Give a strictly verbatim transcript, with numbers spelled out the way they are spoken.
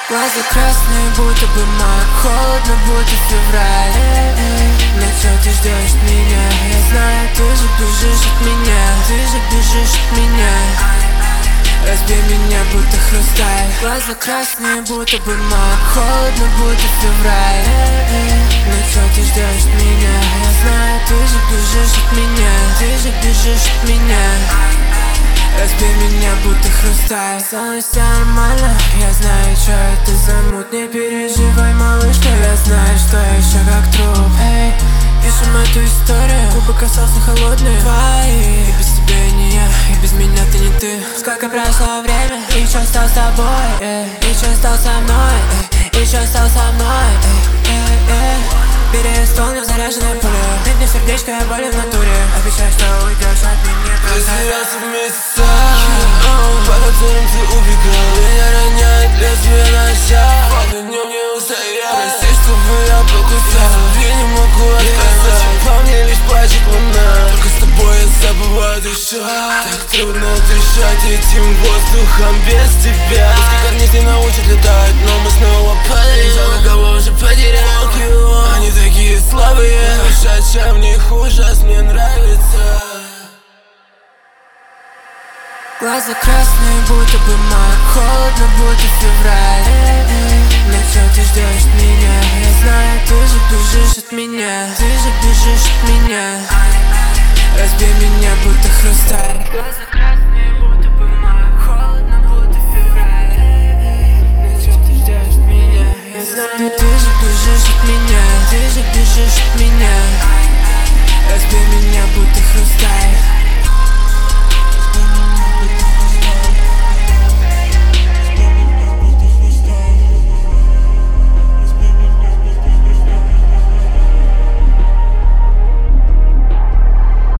Глаза красные, будто бы май, холодно, будто февраль. Но что ты ждешь меня? Я знаю, ты же бежишь от меня, ты же бежишь от меня. Разбей меня, будто хрусталь. Глаза красные, будто бы май, холодно, будто февраль. Но что ты ждешь меня? Я знаю, ты же бежишь от меня, ты же бежишь от меня. Разбей меня, будто хрусталь. Со мной все нормально, я знаю, что это за мут. Не переживай, малышка, я знаю, что я еще как труп. Эй, пишем эту историю, губы касался холодные твои. И без тебя я не я, и без меня ты не ты. Сколько прошло время, и что стал с тобой, эй, и что стал со мной, эй, и что стал со мной, эй, эй, эй. Переисполнив заряженное поле, ты мне сердечко, я болен в натуре. Обещай, что уйдешь от меня. Потерялся в месяцах, по которым ты убегал. Меня роняет лезвие ножа, под днем не устоял. Прости, чтобы я покусал, я не могу отказать. По мне лишь плачет луна, только с тобой я забываю дышать. Так трудно дышать этим воздухом без тебя. Пусть корни не научат летать, но мы снова падаем. Жалко, кого уже потерял. Они такие слабые, дышать, чем в них ужас мне нравится. Глаза красные, будто бы май, холодно, будто февраль. Но что ты ждешь меня? Я знаю, ты же бежишь от меня, ты же бежишь от меня. Разбей меня, будто хрусталь.